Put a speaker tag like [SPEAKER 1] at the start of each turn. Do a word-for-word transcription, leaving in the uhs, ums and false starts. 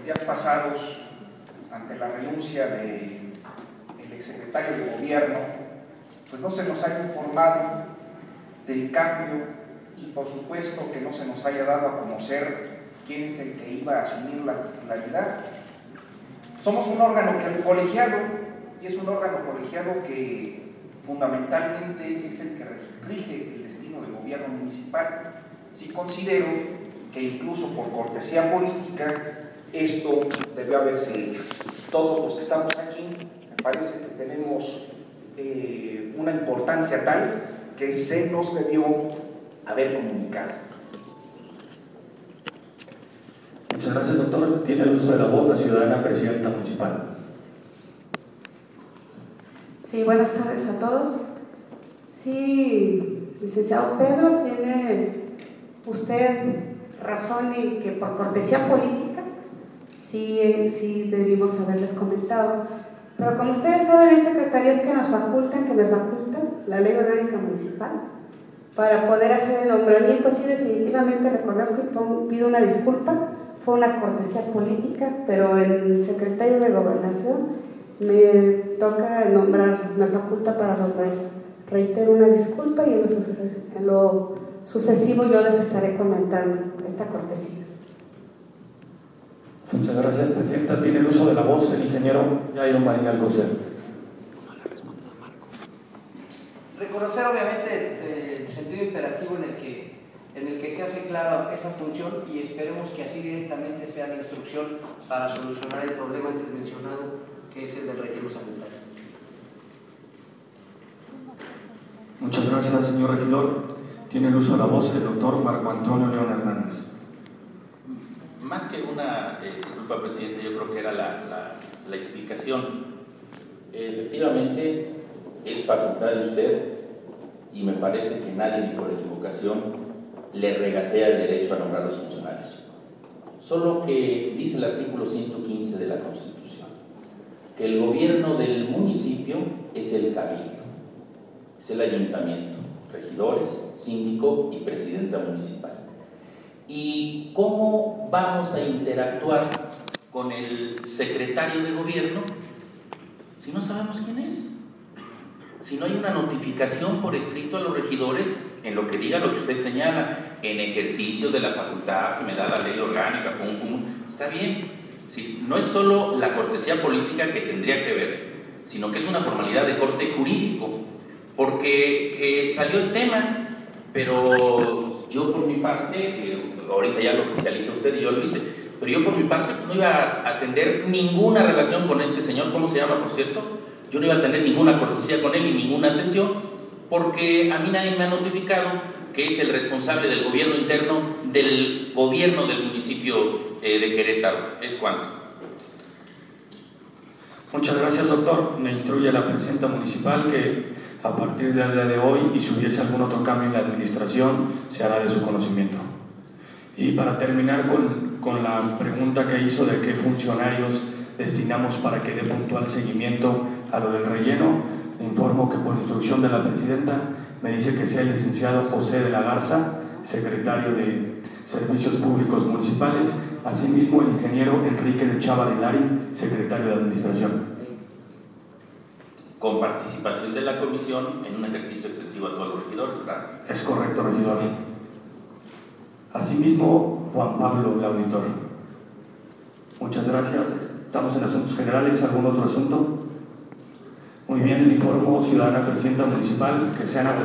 [SPEAKER 1] días pasados, ante la renuncia del exsecretario de Gobierno, pues no se nos haya informado del cambio y por supuesto que no se nos haya dado a conocer quién es el que iba a asumir la titularidad. Somos un órgano colegiado y es un órgano colegiado que fundamentalmente es el que rige el destino del gobierno municipal. Sí considero que incluso por cortesía política esto debió haberse hecho. Todos los que estamos aquí me parece que tenemos eh, una importancia tal que se nos debió haber comunicado.
[SPEAKER 2] Muchas gracias, doctor. Tiene el uso de la voz la ciudadana presidenta municipal.
[SPEAKER 3] Sí, buenas tardes a todos. Sí, licenciado Pedro, tiene usted razón en que por cortesía política sí, sí debimos haberles comentado, pero como ustedes saben, hay secretarías que nos facultan, que me facultan la ley orgánica municipal para poder hacer el nombramiento. Sí, definitivamente reconozco y pongo, pido una disculpa, fue una cortesía política, pero el secretario de Gobernación me toca nombrar, me faculta para nombrar. Reitero una disculpa y en lo, suces en lo sucesivo yo les estaré comentando esta cortesía.
[SPEAKER 2] Muchas gracias, presidenta. Tiene el uso de la voz el ingeniero Jairo Marín Alcocer.
[SPEAKER 4] Reconocer obviamente el sentido imperativo en el que en el que se hace clara esa función y esperemos que así directamente sea la instrucción para solucionar el problema antes mencionado, que es el del relleno sanitario.
[SPEAKER 2] Muchas gracias, señor regidor. Tiene el uso de la voz el doctor Marco Antonio León Hernández.
[SPEAKER 5] Más que una eh, disculpa, presidente, yo creo que era la, la, la explicación. Efectivamente, es facultad de usted y me parece que nadie, ni por equivocación, le regatea el derecho a nombrar a los funcionarios. Solo que dice el artículo ciento quince de la Constitución que el gobierno del municipio es el cabildo, es el ayuntamiento, regidores, síndico y presidenta municipal. ¿Y cómo vamos a interactuar con el secretario de gobierno si no sabemos quién es? Si no hay una notificación por escrito a los regidores en lo que diga lo que usted señala, en ejercicio de la facultad que me da la ley orgánica, pum, pum, está bien. Sí, no es solo la cortesía política que tendría que ver, sino que es una formalidad de corte jurídico, porque eh, salió el tema, pero yo por mi parte, eh, ahorita ya lo oficializa usted y yo lo hice, pero yo por mi parte pues, no iba a atender ninguna relación con este señor, ¿cómo se llama, por cierto? Yo no iba a tener ninguna cortesía con él y ninguna atención, porque a mí nadie me ha notificado que es el responsable del gobierno interno del gobierno del municipio eh, de Querétaro. ¿Es cuánto?
[SPEAKER 2] Muchas gracias, doctor. Me instruye la presidenta municipal que a partir del día de hoy, y si hubiese algún otro cambio en la administración, se hará de su conocimiento. Y para terminar con, con la pregunta que hizo de qué funcionarios destinamos para que dé puntual seguimiento a lo del relleno, informo que por instrucción de la presidenta me dice que sea el licenciado José de la Garza, secretario de Servicios Públicos Municipales, asimismo el ingeniero Enrique de Chava de Lari, secretario de Administración.
[SPEAKER 5] Con participación de la comisión en un ejercicio extensivo a todos los regidores, ¿verdad?
[SPEAKER 2] Es correcto, regidor. Asimismo, Juan Pablo, el auditor. Muchas gracias. Estamos en asuntos generales. ¿Algún otro asunto? Muy bien, le informo, ciudadana presidenta municipal, que se han